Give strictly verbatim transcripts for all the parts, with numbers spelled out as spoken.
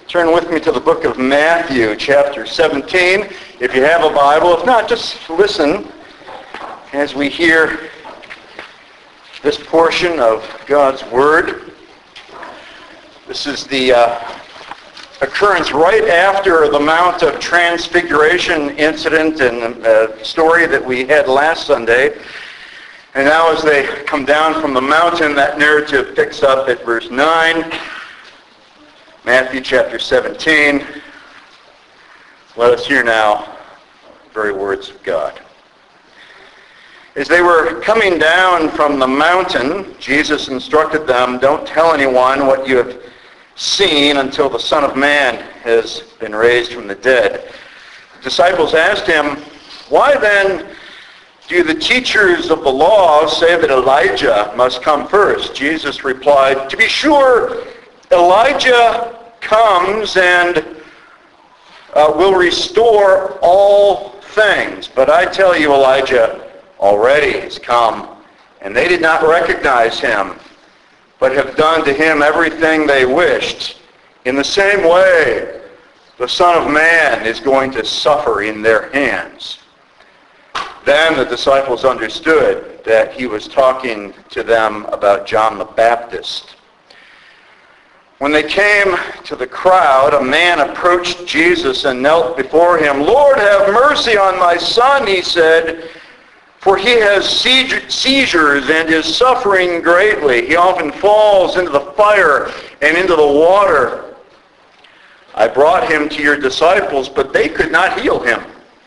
Turn with me to the book of Matthew, chapter seventeen. If you have a Bible, if not, just listen as we hear this portion of God's Word. This is the uh, occurrence right after the Mount of Transfiguration incident and uh, story that we had last Sunday. And now as they come down from the mountain, that narrative picks up at verse nine. Matthew chapter seventeen. Let us hear now the very words of God. As they were coming down from the mountain, Jesus instructed them, "Don't tell anyone what you have seen until the Son of Man has been raised from the dead." The disciples asked him, "Why then do the teachers of the law say that Elijah must come first?" Jesus replied, "To be sure, Elijah comes and uh, will restore all things. But I tell you, Elijah already has come, and they did not recognize him, but have done to him everything they wished. In the same way, the Son of Man is going to suffer in their hands." Then the disciples understood that he was talking to them about John the Baptist. When they came to the crowd, a man approached Jesus and knelt before him. "Lord, have mercy on my son," he said, "for he has seizures and is suffering greatly. He often falls into the fire and into the water. I brought him to your disciples, but they could not heal him."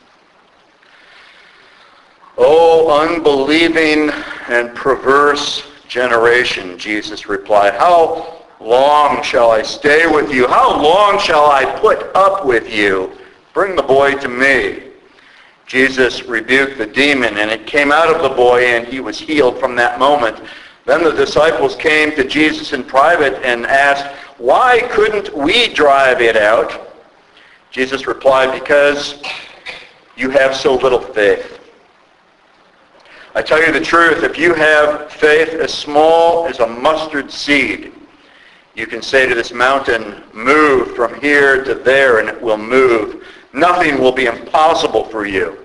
"O unbelieving and perverse generation," Jesus replied, "how long shall I stay with you? How long shall I put up with you? Bring the boy to me." Jesus rebuked the demon, and it came out of the boy, and he was healed from that moment. Then the disciples came to Jesus in private and asked, "Why couldn't we drive it out?" Jesus replied, "Because you have so little faith. I tell you the truth, if you have faith as small as a mustard seed, you can say to this mountain, 'Move from here to there,' and it will move. Nothing will be impossible for you."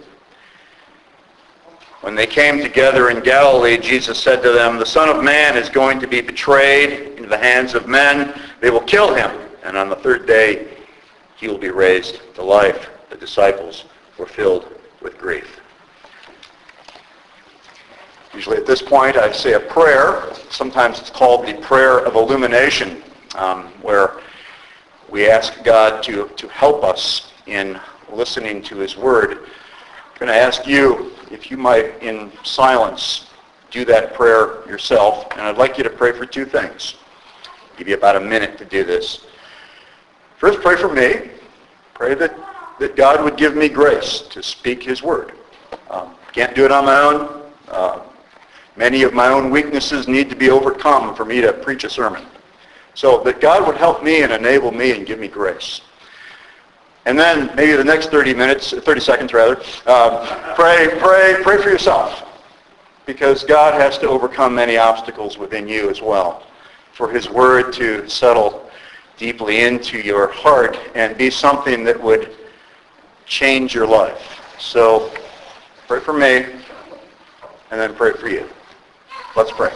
When they came together in Galilee, Jesus said to them, "The Son of Man is going to be betrayed into the hands of men. They will kill him, and on the third day he will be raised to life." The disciples were filled with grief. Usually at this point I say a prayer. Sometimes it's called the prayer of illumination, um, where we ask God to, to help us in listening to his word. I'm going to ask you if you might, in silence, do that prayer yourself. And I'd like you to pray for two things. I'll give you about a minute to do this. First, pray for me. Pray that, that God would give me grace to speak his word. Um, can't do it on my own. Uh, Many of my own weaknesses need to be overcome for me to preach a sermon. So that God would help me and enable me and give me grace. And then maybe the next thirty minutes, thirty seconds rather, uh, pray, pray, pray for yourself. Because God has to overcome many obstacles within you as well. For his word to settle deeply into your heart and be something that would change your life. So pray for me and then pray for you. Let's pray.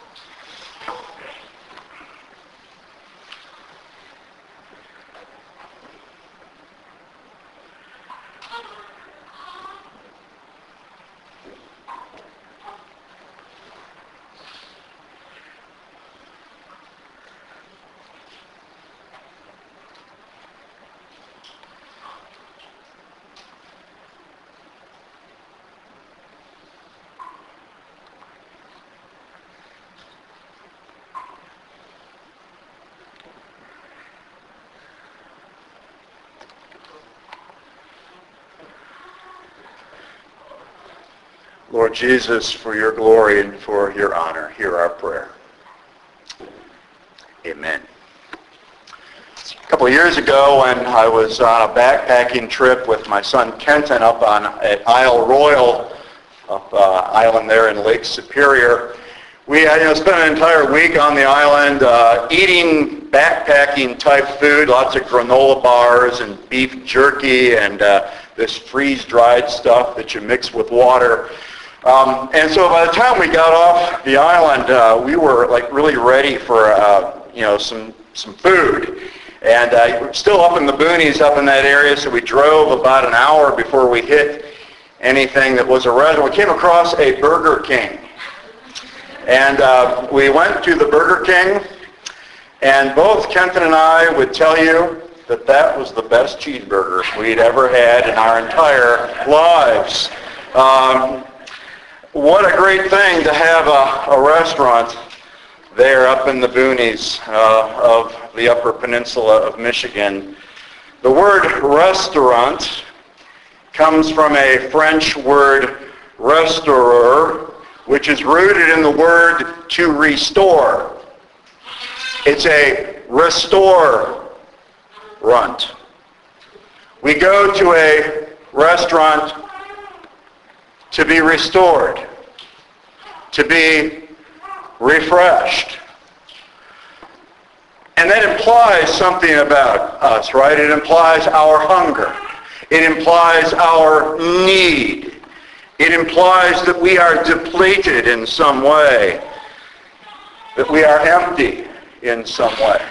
Lord Jesus, for your glory and for your honor, hear our prayer. Amen. A couple of years ago when I was on a backpacking trip with my son Kenton up on at Isle Royal, up uh, island there in Lake Superior, we had you know, spent an entire week on the island uh, eating backpacking type food, lots of granola bars and beef jerky and uh, this freeze-dried stuff that you mix with water. Um, and so by the time we got off the island, uh, we were like really ready for uh, you know some some food. And uh, we're still up in the boonies, up in that area, so we drove about an hour before we hit anything that was a restaurant. We came across a Burger King. And uh, we went to the Burger King, and both Kenton and I would tell you that that was the best cheeseburger we'd ever had in our entire lives. Um, what a great thing to have a, a restaurant there up in the boonies uh, of the Upper Peninsula of Michigan. The word restaurant comes from a French word restaurer, which is rooted in the word to restore. It's a restaurant. We go to a restaurant to be restored, to be refreshed. And that implies something about us, right? It implies our hunger. It implies our need. It implies that we are depleted in some way, that we are empty in some way.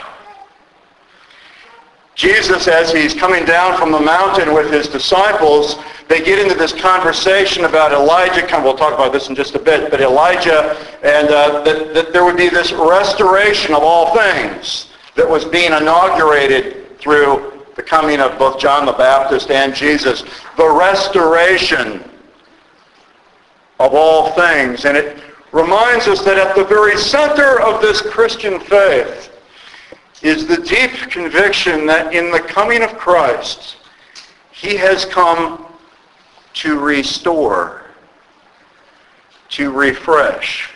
Jesus, as he's coming down from the mountain with his disciples, they get into this conversation about Elijah. We'll talk about this in just a bit, but Elijah, and uh, that, that there would be this restoration of all things that was being inaugurated through the coming of both John the Baptist and Jesus. The restoration of all things. And it reminds us that at the very center of this Christian faith is the deep conviction that in the coming of Christ, he has come to restore, to refresh,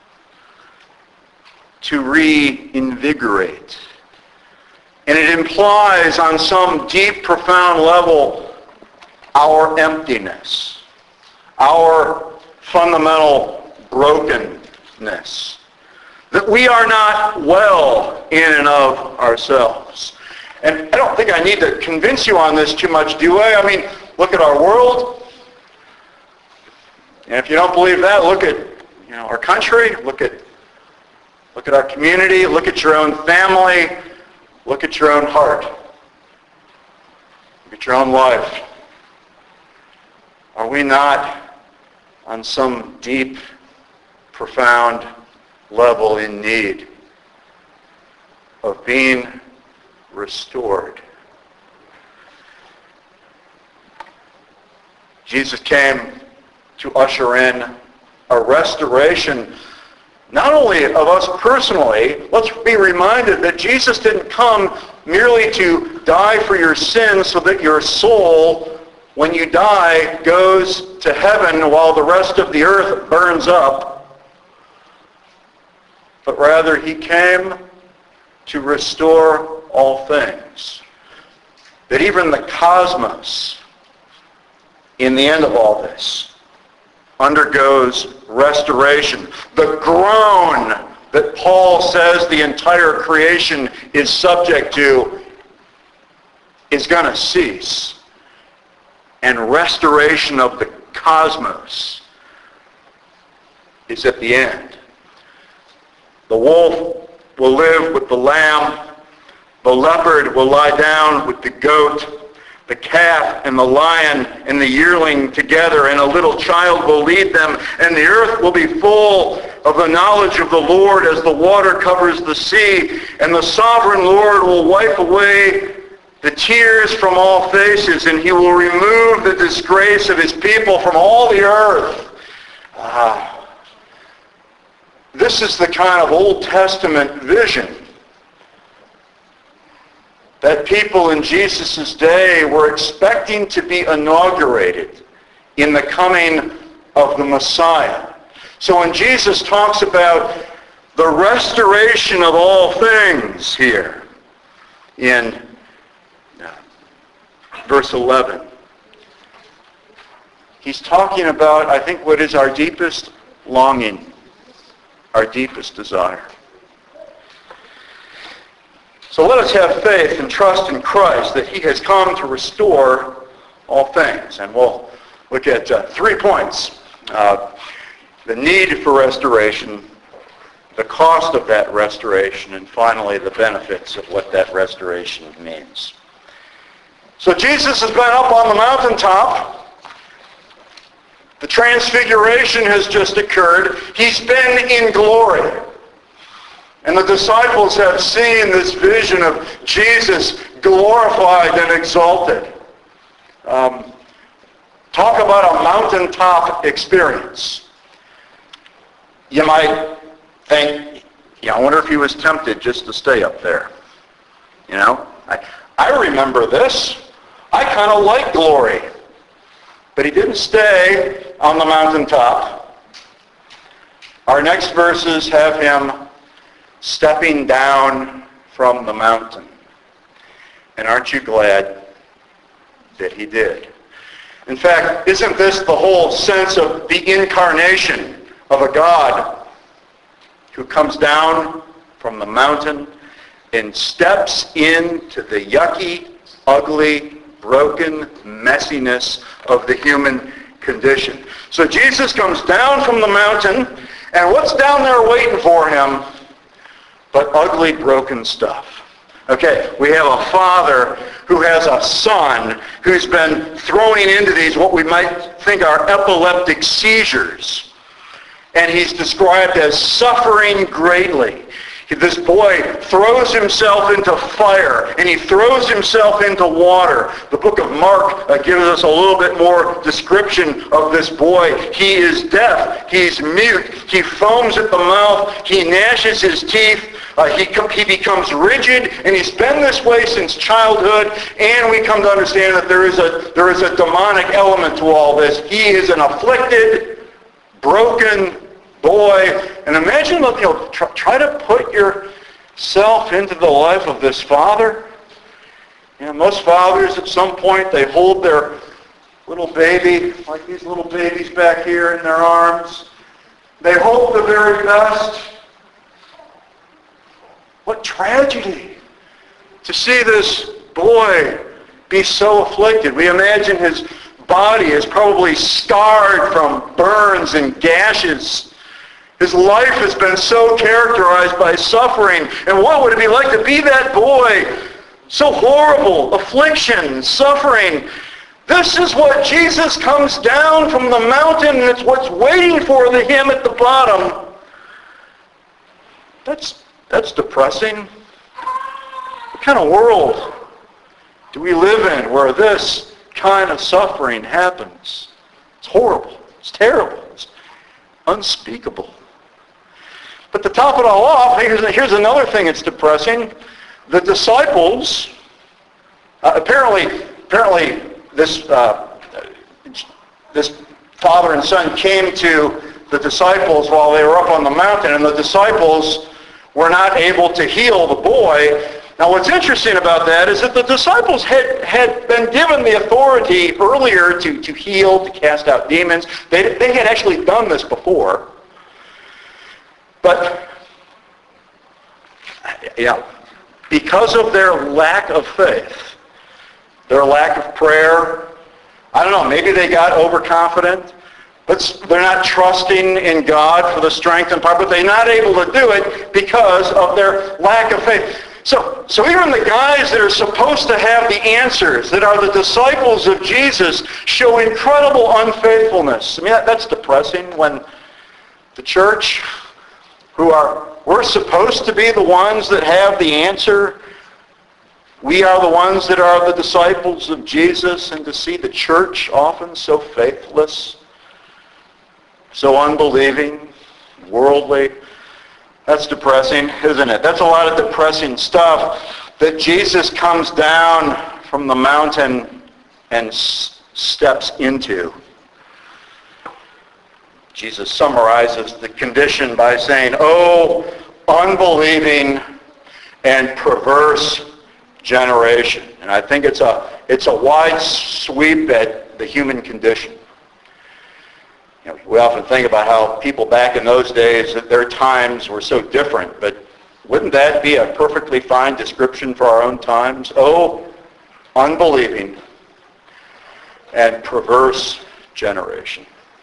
to reinvigorate. And it implies on some deep, profound level our emptiness, our fundamental brokenness. That we are not well in and of ourselves. And I don't think I need to convince you on this too much, do I? I mean, look at our world. And if you don't believe that, look at you know our country, look at look at our community, look at your own family, look at your own heart. Look at your own life. Are we not on some deep, profound level in need of being restored? Jesus came to usher in a restoration not only of us personally. Let's be reminded that Jesus didn't come merely to die for your sins so that your soul, when you die, goes to heaven while the rest of the earth burns up. But rather, he came to restore all things. That even the cosmos, in the end of all this, undergoes restoration. The groan that Paul says the entire creation is subject to is going to cease. And restoration of the cosmos is at the end. The wolf will live with the lamb. The leopard will lie down with the goat. The calf and the lion and the yearling together, and a little child will lead them. And the earth will be full of the knowledge of the Lord as the water covers the sea. And the sovereign Lord will wipe away the tears from all faces, and he will remove the disgrace of his people from all the earth. Ah. This is the kind of Old Testament vision that people in Jesus' day were expecting to be inaugurated in the coming of the Messiah. So when Jesus talks about the restoration of all things here in verse eleven, he's talking about, I think, what is our deepest longing, our deepest desire. So let us have faith and trust in Christ that he has come to restore all things. And we'll look at uh, three points. Uh, the need for restoration, the cost of that restoration, and finally the benefits of what that restoration means. So Jesus has been up on the mountaintop. The transfiguration has just occurred. He's been in glory. And the disciples have seen this vision of Jesus glorified and exalted. Um, talk about a mountaintop experience. You might think, yeah, I wonder if he was tempted just to stay up there. You know, I, I remember this. I kind of like glory. But he didn't stay on the mountaintop. Our next verses have him stepping down from the mountain. And aren't you glad that he did? In fact, isn't this the whole sense of the incarnation of a God who comes down from the mountain and steps into the yucky, ugly, broken messiness of the human condition? So Jesus comes down from the mountain, and what's down there waiting for him but ugly, broken stuff? Okay, we have a father who has a son who's been throwing into these what we might think are epileptic seizures. And he's described as suffering greatly. This boy throws himself into fire, and he throws himself into water. The book of Mark uh, gives us a little bit more description of this boy. He is deaf. He's mute. He foams at the mouth. He gnashes his teeth. Uh, he, com- he becomes rigid, and he's been this way since childhood. And we come to understand that there is a there is a demonic element to all this. He is an afflicted, broken boy. And imagine, you know, try, try to put yourself into the life of this father. You know, most fathers at some point, they hold their little baby, like these little babies back here in their arms. They hope the very best. What tragedy to see this boy be so afflicted. We imagine his body is probably scarred from burns and gashes. His life has been so characterized by suffering. And what would it be like to be that boy? So horrible, affliction, suffering. This is what Jesus comes down from the mountain, and it's what's waiting for the, him at the bottom. That's, that's depressing. What kind of world do we live in where this kind of suffering happens? It's horrible. It's terrible. It's unspeakable. But to top it all off, here's, here's another thing that's depressing. The disciples, uh, apparently, apparently this uh, this father and son came to the disciples while they were up on the mountain, and the disciples were not able to heal the boy. Now what's interesting about that is that the disciples had, had been given the authority earlier to, to heal, to cast out demons. They, they had actually done this before. But, yeah, because of their lack of faith, their lack of prayer, I don't know, maybe they got overconfident, but they're not trusting in God for the strength and power, but they're not able to do it because of their lack of faith. So, so even the guys that are supposed to have the answers, that are the disciples of Jesus, show incredible unfaithfulness. I mean, that, that's depressing when the church, who are, we're supposed to be the ones that have the answer. We are the ones that are the disciples of Jesus, and to see the church often so faithless, so unbelieving, worldly, that's depressing, isn't it? That's a lot of depressing stuff that Jesus comes down from the mountain and s- steps into. Jesus summarizes the condition by saying, "Oh, unbelieving and perverse generation." And I think it's a it's a wide sweep at the human condition. You know, we often think about how people back in those days, that their times were so different, but Wouldn't that be a perfectly fine description for our own times? Oh, unbelieving and perverse generation.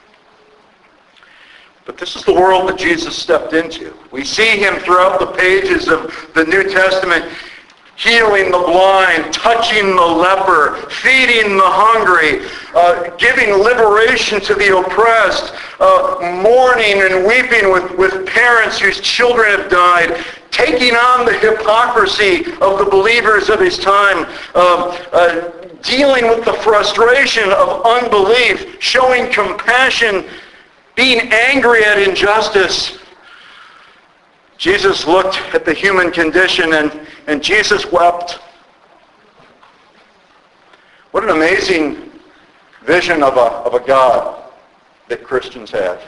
But this is the world that Jesus stepped into. We see him throughout the pages of the New Testament, healing the blind, touching the leper, feeding the hungry, uh, giving liberation to the oppressed, uh, mourning and weeping with, with parents whose children have died, taking on the hypocrisy of the believers of his time, uh, uh, dealing with the frustration of unbelief, showing compassion, being angry at injustice. Jesus looked at the human condition and, and Jesus wept. What an amazing vision of a, of a God that Christians have,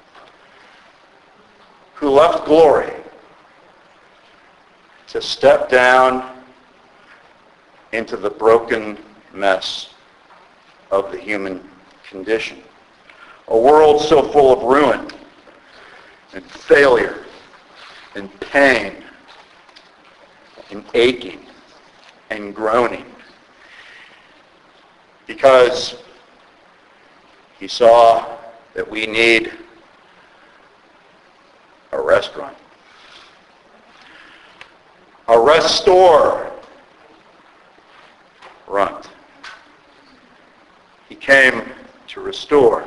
who left glory to step down into the broken mess of the human condition. A world so full of ruin and failure and pain and aching and groaning, because he saw that we need a restaurant, a restore runt. He came to restore.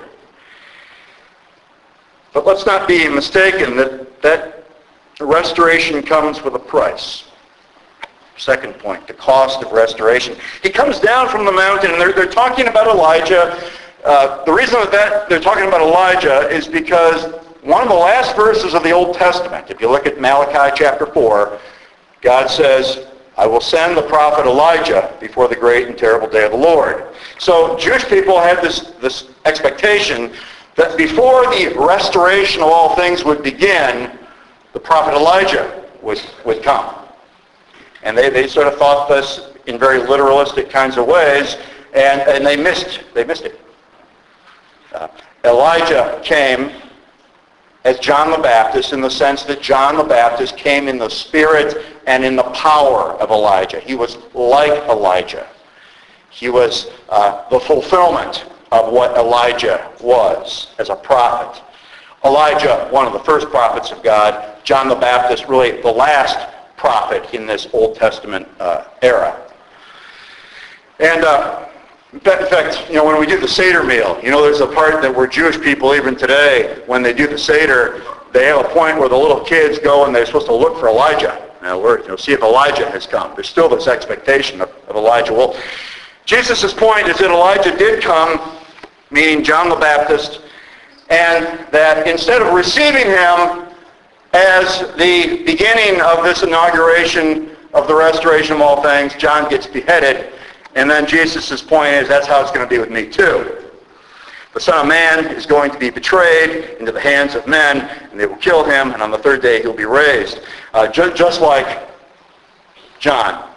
But let's not be mistaken that that restoration comes with a price. Second point, the cost of restoration. He comes down from the mountain, and they're, they're talking about Elijah. Uh, the reason that, that they're talking about Elijah is because one of the last verses of the Old Testament, if you look at Malachi chapter four, God says, I will send the prophet Elijah before the great and terrible day of the Lord. So Jewish people had this, this expectation that before the restoration of all things would begin, the prophet Elijah would, would come. And they, they sort of thought this in very literalistic kinds of ways, and, and they missed they missed it. Uh, Elijah came as John the Baptist in the sense that John the Baptist came in the spirit and in the power of Elijah. He was like Elijah. He was uh, the fulfillment of what Elijah was as a prophet. Elijah, one of the first prophets of God. John the Baptist, really the last prophet in this Old Testament uh, era. And uh, in fact, you know, when we do the Seder meal, you know, there's a part that where Jewish people, even today, when they do the Seder, they have a point where the little kids go and they're supposed to look for Elijah. Now, we're, you know, see if Elijah has come. There's still this expectation of, of Elijah. Well, Jesus' point is that Elijah did come, meaning John the Baptist, and that instead of receiving him as the beginning of this inauguration of the restoration of all things, John gets beheaded. And then Jesus' point is that's how it's going to be with me too. The Son of Man is going to be betrayed into the hands of men, and they will kill him, and on the third day he'll be raised. Uh, ju- just like John.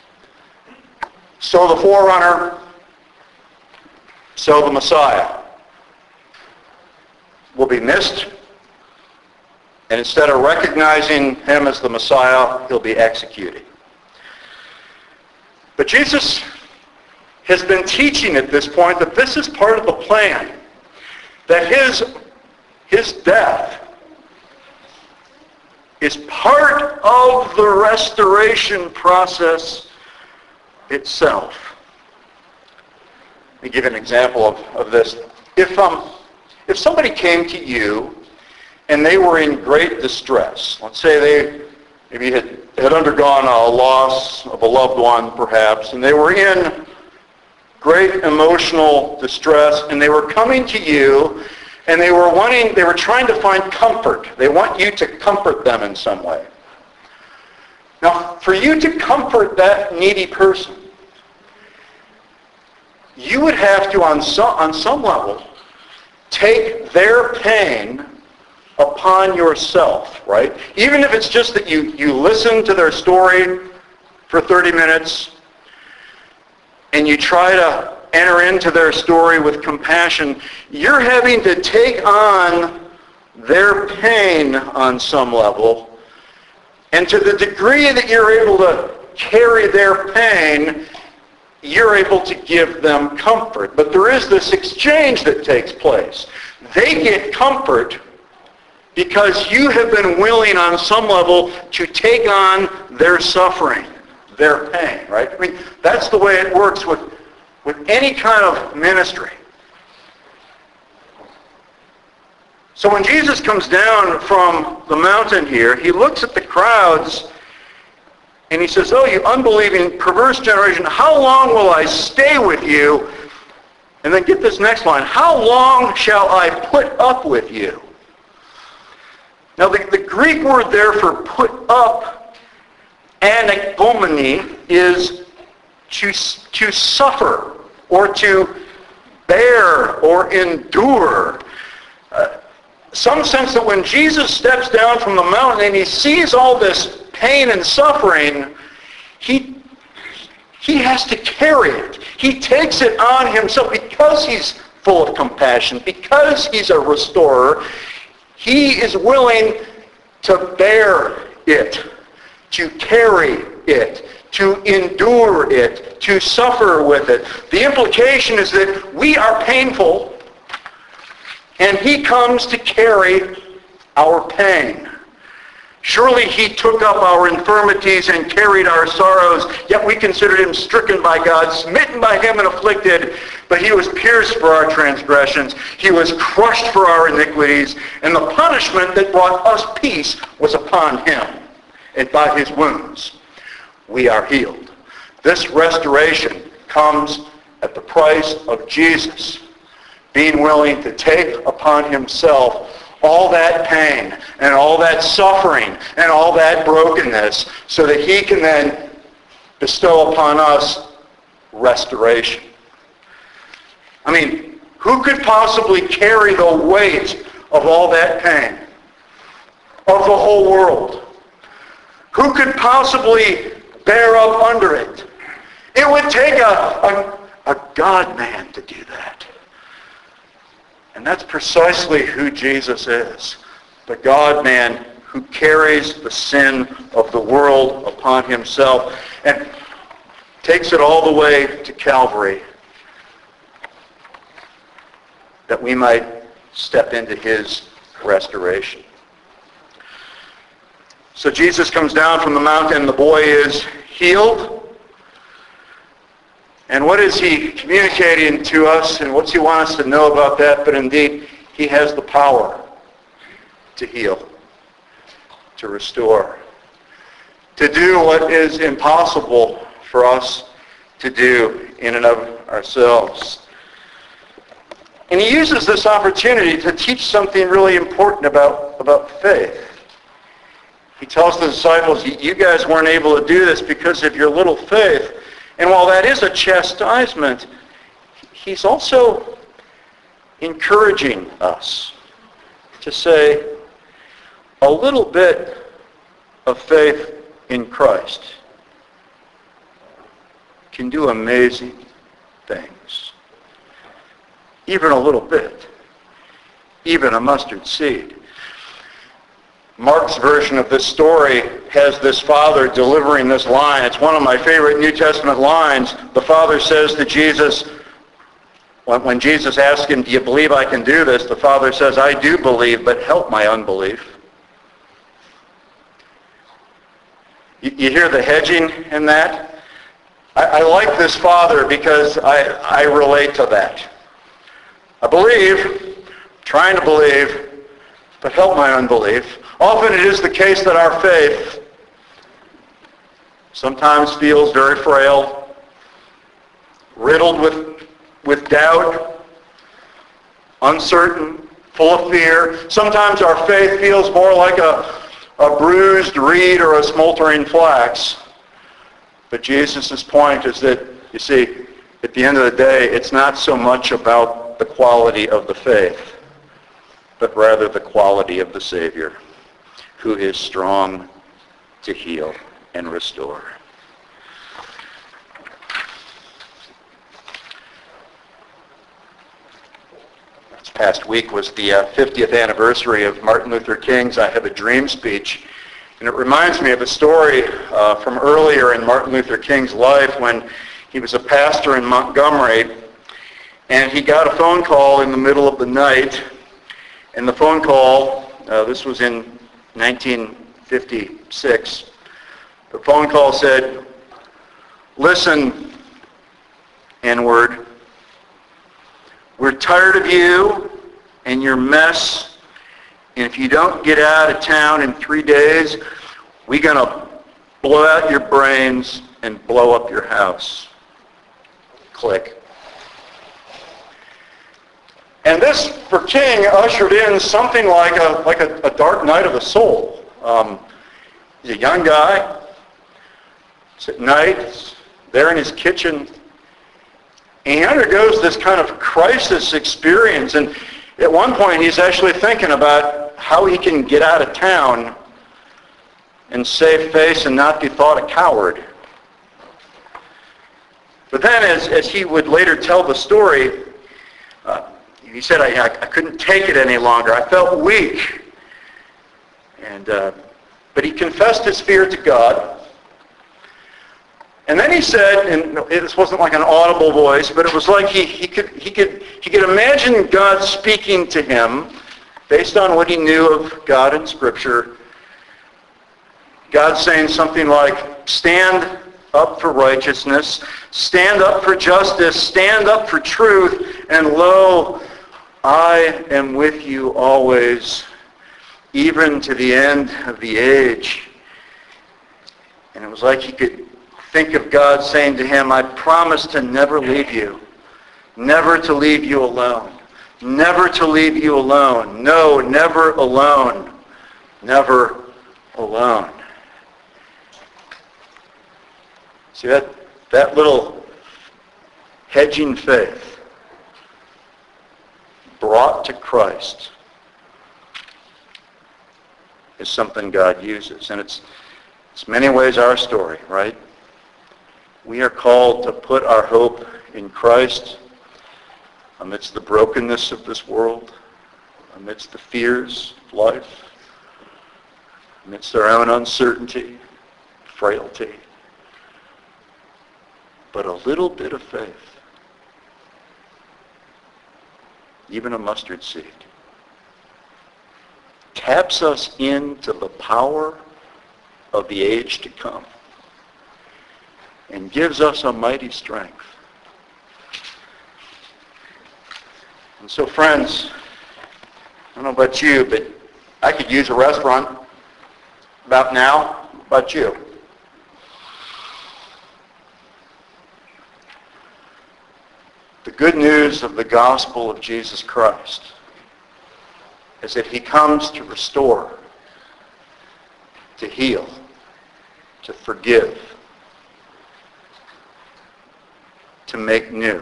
So the forerunner, so the Messiah will be missed, and instead of recognizing him as the Messiah, he'll be executed. But Jesus has been teaching at this point that this is part of the plan, that his, his death is part of the restoration process itself. Let me give an example of, of this. If, um, if somebody came to you and they were in great distress, let's say they maybe had, had undergone a loss of a loved one perhaps, and they were in great emotional distress, and they were coming to you, and they were wanting, they were trying to find comfort. They want you to comfort them in some way. Now, for you to comfort that needy person, you would have to, on some, on some level, take their pain upon yourself, right? Even if it's just that you, you listen to their story for thirty minutes, and you try to enter into their story with compassion, you're having to take on their pain on some level And to the degree that you're able to carry their pain, you're able to give them comfort. But there is this exchange that takes place. They get comfort because you have been willing on some level to take on their suffering, their pain, right? I mean, that's the way it works with, with any kind of ministry. So when Jesus comes down from the mountain here, he looks at the crowds and he says, "Oh, you unbelieving, perverse generation, how long will I stay with you?" And then get this next line, "How long shall I put up with you?" Now the, the Greek word there for put up, anagomene, is to, to suffer or to bear or endure. Uh, some sense that when Jesus steps down from the mountain and he sees all this pain and suffering, he, he has to carry it. He takes it on himself because he's full of compassion, because he's a restorer. He is willing to bear it, to carry it, to endure it, to suffer with it. The implication is that we are painful, and he comes to carry our pain. Surely he took up our infirmities and carried our sorrows, yet we considered him stricken by God, smitten by him and afflicted. But he was pierced for our transgressions. He was crushed for our iniquities. And the punishment that brought us peace was upon him. And by his wounds we are healed. This restoration comes at the price of Jesus being willing to take upon himself all that pain and all that suffering and all that brokenness so that he can then bestow upon us restoration. I mean, who could possibly carry the weight of all that pain, of the whole world? Who could possibly bear up under it? It would take a, a, a God-man to do that. And that's precisely who Jesus is. The God-man who carries the sin of the world upon himself and takes it all the way to Calvary that we might step into his restoration. So Jesus comes down from the mountain, the boy is healed. And what is he communicating to us, and what's he want us to know about that? But indeed, he has the power to heal, to restore, to do what is impossible for us to do in and of ourselves. And he uses this opportunity to teach something really important about, about faith. He tells the disciples, you guys weren't able to do this because of your little faith. And while that is a chastisement, he's also encouraging us to say a little bit of faith in Christ can do amazing things. Even a little bit. Even a mustard seed. Mark's version of this story has this father delivering this line. It's one of my favorite New Testament lines. The father says to Jesus, when, when Jesus asks him, do you believe I can do this? The father says, I do believe, but help my unbelief. You, you hear the hedging in that? I, I like this father because I, I relate to that. I believe, trying to believe, but help my unbelief. Often it is the case that our faith sometimes feels very frail, riddled with, with doubt, uncertain, full of fear. Sometimes our faith feels more like a, a bruised reed or a smoldering flax. But Jesus' point is that, you see, at the end of the day, it's not so much about the quality of the faith, but rather the quality of the Savior, who is strong to heal and restore. This past week was the uh, fiftieth anniversary of Martin Luther King's I Have a Dream speech. And it reminds me of a story uh, from earlier in Martin Luther King's life when he was a pastor in Montgomery, and he got a phone call in the middle of the night. And the phone call, uh, this was in nineteen fifty-six, the phone call said, "Listen, N-word, we're tired of you and your mess, and if you don't get out of town in three days, we're going to blow out your brains and blow up your house." Click. And this, for King, ushered in something like a like a, a dark night of the soul. Um, he's a young guy. It's at night, there in his kitchen, and he undergoes this kind of crisis experience. And at one point, he's actually thinking about how he can get out of town and save face and not be thought a coward. But then, as, as he would later tell the story, uh, he said, I, I couldn't take it any longer. I felt weak. And uh, but he confessed his fear to God. And then he said, and this wasn't like an audible voice, but it was like he, he could he could he could imagine God speaking to him based on what he knew of God and Scripture. God saying something like, "Stand up for righteousness, stand up for justice, stand up for truth, and lo, I am with you always, even to the end of the age." And it was like he could think of God saying to him, "I promise to never leave you, never to leave you alone, never to leave you alone. No, never alone, never alone." See, that, that little hedging faith brought to Christ is something God uses. And it's, it's many ways our story, right? We are called to put our hope in Christ amidst the brokenness of this world, amidst the fears of life, amidst our own uncertainty, frailty. But a little bit of faith, even a mustard seed, taps us into the power of the age to come and gives us a mighty strength. And so, friends, I don't know about you, but I could use a restaurant about now. How about you? The good news of the gospel of Jesus Christ is that he comes to restore, to heal, to forgive, to make new.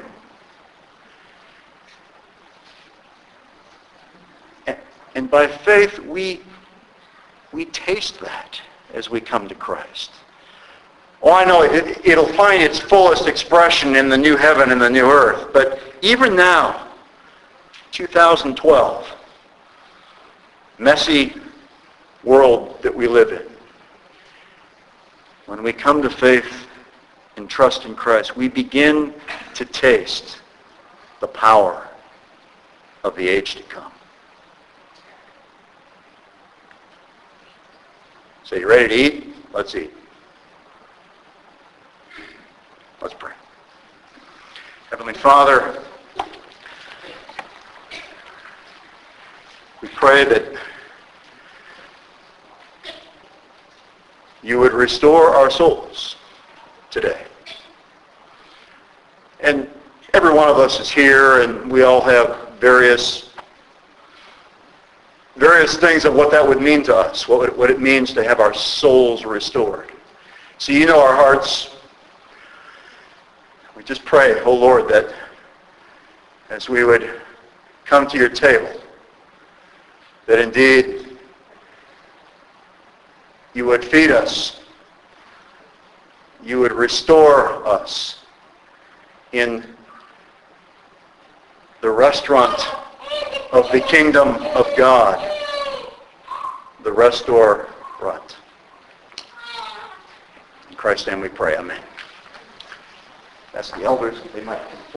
And by faith, we, we taste that as we come to Christ. Oh, I know it, it'll find its fullest expression in the new heaven and the new earth. But even now, two thousand twelve, messy world that we live in, when we come to faith and trust in Christ, we begin to taste the power of the age to come. So you ready to eat? Let's eat. Let's pray. Heavenly Father, we pray that you would restore our souls today. And every one of us is here, and we all have various various things of what that would mean to us, what, what it means to have our souls restored. So you know our hearts. We just pray, oh Lord, that as we would come to your table, that indeed you would feed us, you would restore us in the restaurant of the kingdom of God, the restaurant. In Christ's name we pray. Amen. That's the elders. They might